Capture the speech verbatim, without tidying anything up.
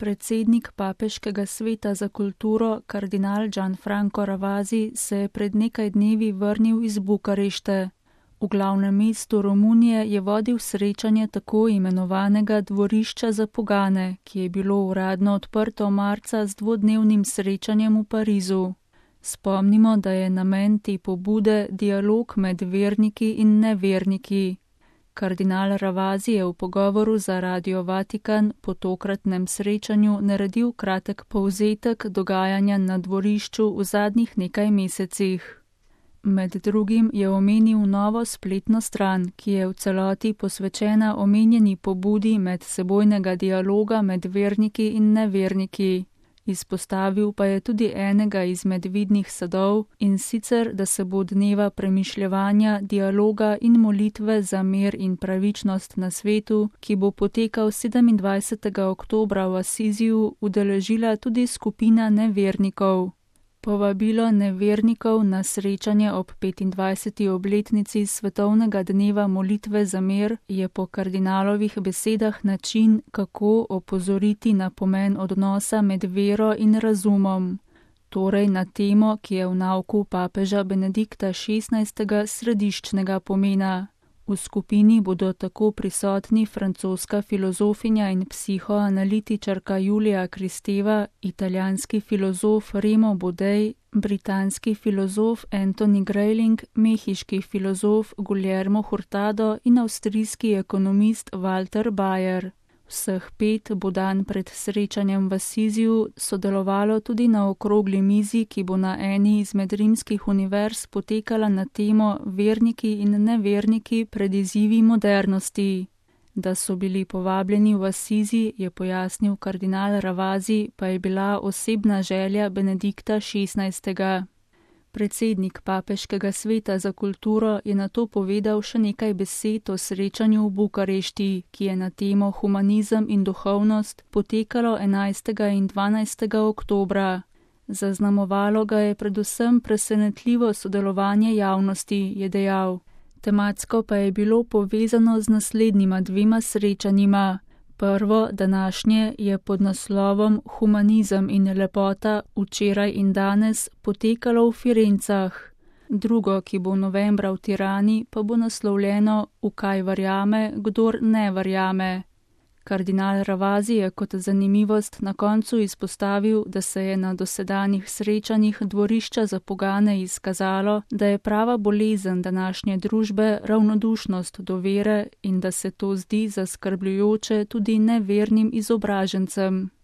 Predsednik Papeškega sveta za kulturo, kardinal Gianfranco Ravasi, se je pred nekaj dnevi vrnil iz Bukarešte. V glavnem mestu Romunije je vodil srečanje tako imenovanega dvorišča za pogane, ki je bilo uradno odprto marca z dvodnevnim srečanjem v Parizu. Spomnimo, da je namen te pobude dialog med verniki in neverniki. Kardinal Ravasi je v pogovoru za Radio Vatikan po tokratnem srečanju naredil kratek povzetek dogajanja na dvorišču v zadnjih nekaj mesecih. Med drugim je omenil novo spletno stran, ki je v celoti posvečena omenjeni pobudi medsebojnega dialoga med verniki in neverniki. Izpostavil pa je tudi enega izmed vidnih sadov, in sicer, da se bo dneva premišljevanja, dialoga in molitve za mir in pravičnost na svetu, ki bo potekal sedemindvajsetega oktobra v Asiziju, udeležila tudi skupina nevernikov. Povabilo nevernikov na srečanje ob petindvajseti obletnici svetovnega dneva molitve za mir je po kardinalovih besedah način, kako opozoriti na pomen odnosa med vero in razumom. Torej na temo, ki je v nauku papeža Benedikta šestnajstega središčnega pomena. V skupini bodo tako prisotni francoska filozofinja in psihoanalitičarka Julija Kristeva, italijanski filozof Remo Bodej, britanski filozof Anthony Grayling, mehiški filozof Guillermo Hurtado in avstrijski ekonomist Walter Bayer. Vseh pet bo dan pred srečanjem v Asiziju sodelovalo tudi na okrogli mizi, ki bo na eni izmed rimskih univerz potekala na temo Verniki in neverniki pred izzivi modernosti. Da so bili povabljeni v Asizi, je pojasnil kardinal Ravasi, pa je bila osebna želja Benedikta šestnajstega. Predsednik Papeškega sveta za kulturo je nato povedal še nekaj besed o srečanju v Bukarešti, ki je na temo humanizem in duhovnost potekalo enajstega in dvanajstega oktobra. Zaznamovalo ga je predvsem presenetljivo sodelovanje javnosti, je dejal. Tematsko pa je bilo povezano z naslednjima dvema srečanjima. Prvo, današnje, je pod naslovom Humanizem in lepota včeraj in danes potekalo v Firencah. Drugo, ki bo novembra v Tirani, pa bo naslovljeno V kaj verjame, kdor ne verjame. Kardinal Ravasi je kot zanimivost na koncu izpostavil, da se je na dosedanjih srečanjih dvorišča za pogane izkazalo, da je prava bolezen današnje družbe ravnodušnost do vere in da se to zdi zaskrbljujoče tudi nevernim izobražencem.